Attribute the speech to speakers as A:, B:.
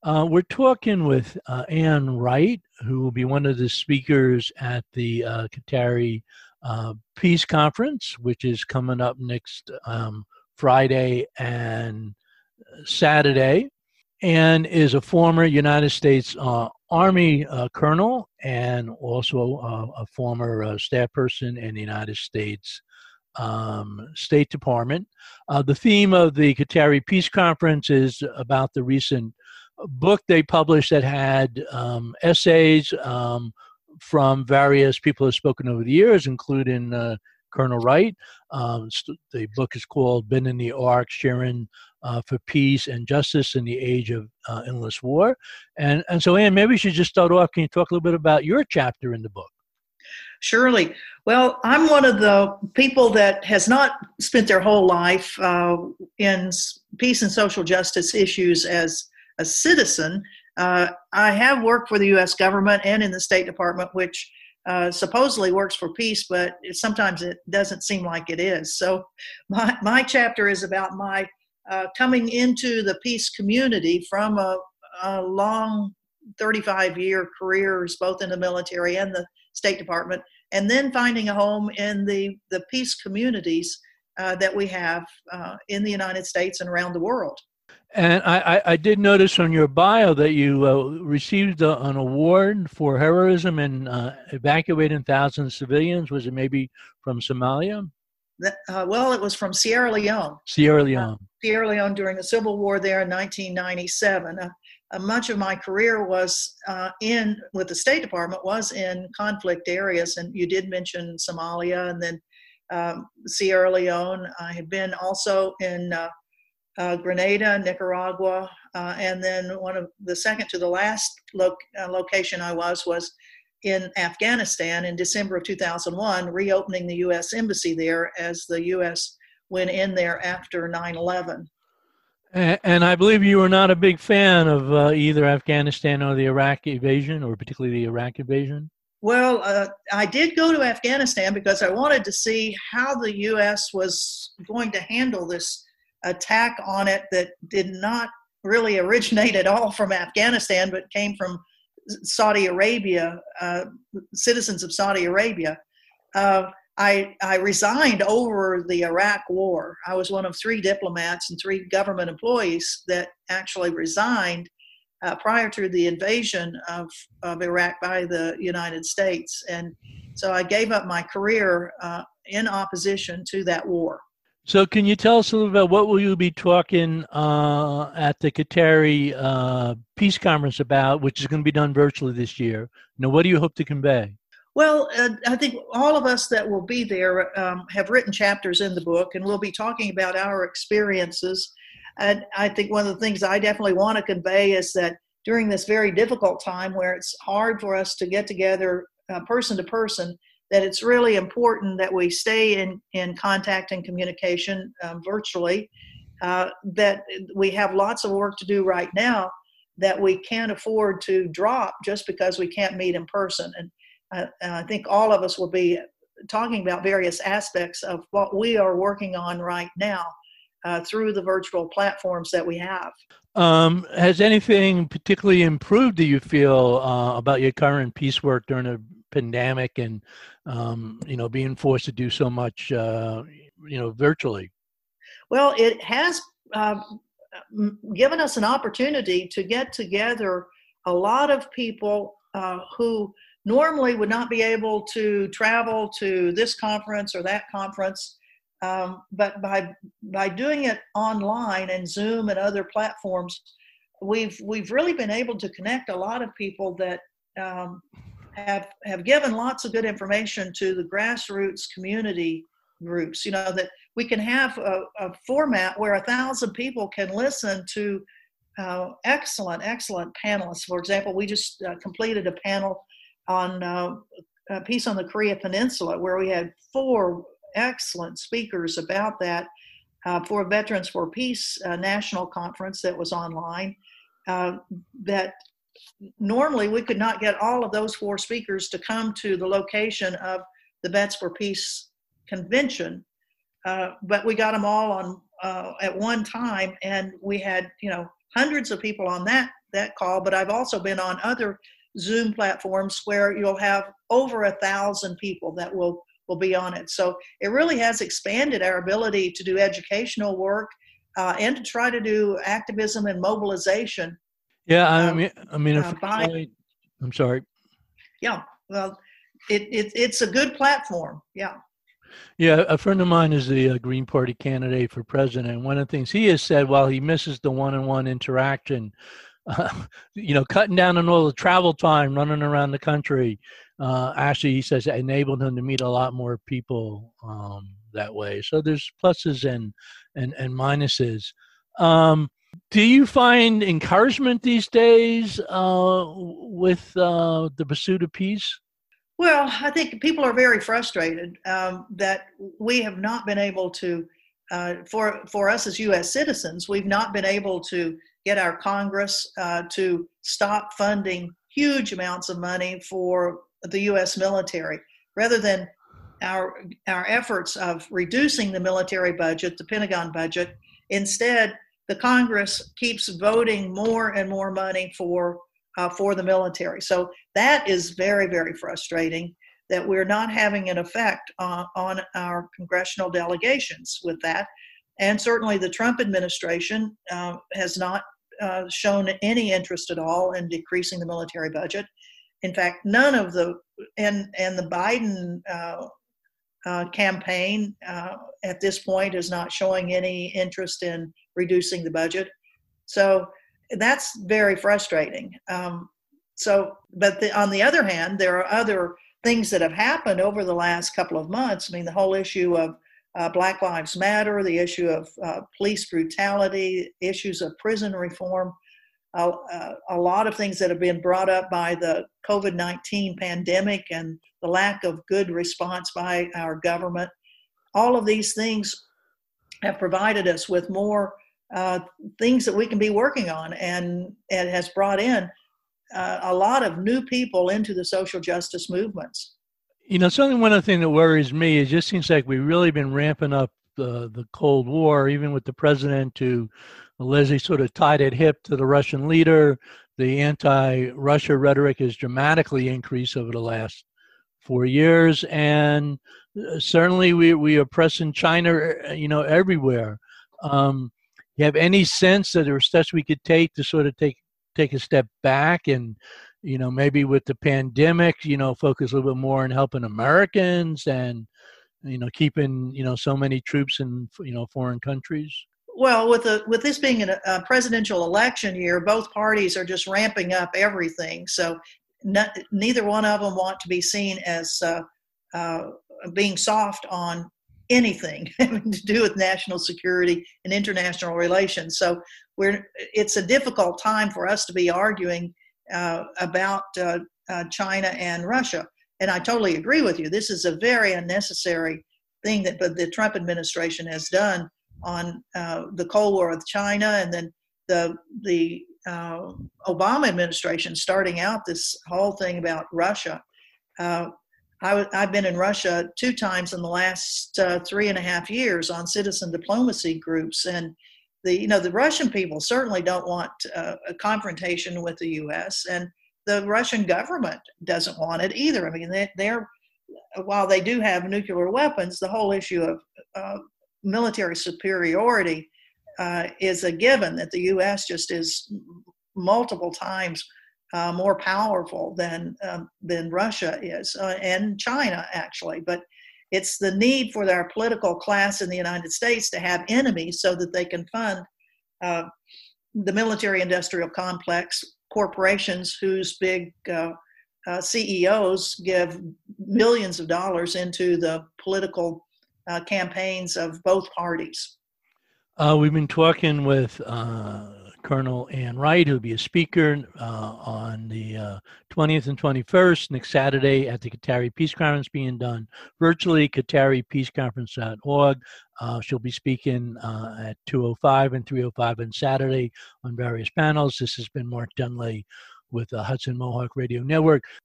A: We're talking with Ann Wright, who will be one of the speakers at the Qatari Peace Conference, which is coming up next Friday and Saturday. Ann is a former United States Army colonel and also a former staff person in the United States State Department. The theme of the Qatari Peace Conference is about the recent book they published that had essays from various people who have spoken over the years, including Colonel Wright. The book is called "Been in the Ark: Sharing for Peace and Justice in the Age of Endless War." And so, Ann, maybe we should just start off. Can you talk a little bit about your chapter in the book?
B: Surely. Well, I'm one of the people that has not spent their whole life in peace and social justice issues as a citizen. I have worked for the U.S. government and in the State Department, which supposedly works for peace, but sometimes it doesn't seem like it is. So my chapter is about my coming into the peace community from a long 35-year careers, both in the military and the State Department, and then finding a home in the peace communities that we have in the United States and around the world.
A: And I did notice on your bio that you received an award for heroism in evacuating thousands of civilians. Was it maybe from Somalia?
B: Well, it was from Sierra Leone.
A: Sierra Leone.
B: Sierra Leone during the Civil War there in 1997. Much of my career was with the State Department was in conflict areas, and you did mention Somalia and then Sierra Leone. I had been also in Grenada, Nicaragua, and then one of the second to the last location I was in Afghanistan in December of 2001, reopening the U.S. Embassy there as the U.S. went in there after 9/11.
A: And I believe you were not a big fan of either Afghanistan or the Iraq invasion, or particularly the Iraq invasion?
B: Well, I did go to Afghanistan because I wanted to see how the U.S. was going to handle this attack on it that did not really originate at all from Afghanistan, but came from Saudi Arabia, citizens of Saudi Arabia. I resigned over the Iraq war. I was one of 3 diplomats and 3 government employees that actually resigned prior to the invasion of Iraq by the United States. And so I gave up my career in opposition to that war.
A: So can you tell us a little about what will you be talking at the Qatari Peace Conference about, which is going to be done virtually this year? Now, what do you hope to convey?
B: Well, I think all of us that will be there have written chapters in the book, and we'll be talking about our experiences. And I think one of the things I definitely want to convey is that during this very difficult time where it's hard for us to get together person to person, that it's really important that we stay in contact and communication virtually, that we have lots of work to do right now that we can't afford to drop just because we can't meet in person. And I think all of us will be talking about various aspects of what we are working on right now through the virtual platforms that we have.
A: Has anything particularly improved, do you feel, about your current peace work during a pandemic and, being forced to do so much, virtually?
B: Well, it has given us an opportunity to get together a lot of people who normally would not be able to travel to this conference or that conference, but by doing it online and Zoom and other platforms, we've really been able to connect a lot of people that have given lots of good information to the grassroots community groups. That we can have a format where 1,000 people can listen to excellent panelists. For example, we just completed a panel on peace on the Korea Peninsula, where we had 4 excellent speakers about that for Veterans for Peace national conference that was online. That normally we could not get all of those 4 speakers to come to the location of the Vets for Peace convention, but we got them all on at one time, and we had hundreds of people on that that call, but I've also been on other Zoom platforms where you'll have over 1,000 people that will be on it. So it really has expanded our ability to do educational work and to try to do activism and mobilization.
A: Yeah, if I'm sorry.
B: Yeah, well, it's a good platform. Yeah.
A: Yeah, a friend of mine is the Green Party candidate for president. One of the things he has said, while he misses the one-on-one interaction, cutting down on all the travel time, running around the country, actually, he says, it enabled him to meet a lot more people that way. So there's pluses and minuses. Do you find encouragement these days with the pursuit of peace?
B: Well, I think people are very frustrated that we have not been able to, for us as U.S. citizens, we've not been able to get our Congress to stop funding huge amounts of money for the U.S. military, rather than our efforts of reducing the military budget, the Pentagon budget. Instead, the Congress keeps voting more and more money for the military. So that is very, very frustrating that we're not having an effect on our congressional delegations with that. And certainly the Trump administration has not shown any interest at all in decreasing the military budget. In fact, none of the Biden campaign at this point is not showing any interest in reducing the budget. So that's very frustrating. On the other hand, there are other things that have happened over the last couple of months. I mean, the whole issue of Black Lives Matter, the issue of police brutality, issues of prison reform, a lot of things that have been brought up by the COVID-19 pandemic and the lack of good response by our government. All of these things have provided us with more things that we can be working on, and it has brought in a lot of new people into the social justice movements.
A: Certainly one of the things that worries me, it just seems like we've really been ramping up the Cold War, even with the president who allegedly sort of tied at hip to the Russian leader. The anti-Russia rhetoric has dramatically increased over the last 4 years, and certainly we are pressing China, everywhere. You have any sense that there are steps we could take to sort of take a step back and, maybe with the pandemic, focus a little bit more on helping Americans and, keeping, so many troops in, foreign countries?
B: Well, with this being a presidential election year, both parties are just ramping up everything. So neither one of them want to be seen as being soft on anything having to do with national security and international relations. So it's a difficult time for us to be arguing about China and Russia. And I totally agree with you. This is a very unnecessary thing that the Trump administration has done on the Cold War with China, and then the Obama administration starting out this whole thing about Russia. I've been in Russia 2 times in the last 3.5 years on citizen diplomacy groups, and the Russian people certainly don't want a confrontation with the U.S., and the Russian government doesn't want it either. I mean, they're while they do have nuclear weapons, the whole issue of military superiority is a given, that the U.S. just is multiple times more powerful than Russia is, and China actually. But it's the need for our political class in the United States to have enemies so that they can fund the military-industrial complex, corporations whose big CEOs give millions of dollars into the political campaigns of both parties.
A: We've been talking with Colonel Ann Wright, who'll be a speaker on the 20th and 21st, next Saturday at the Qatari Peace Conference being done virtually, QatariPeaceConference.org. She'll be speaking at 2:05 and 3:05 on Saturday on various panels. This has been Mark Dunley with the Hudson Mohawk Radio Network.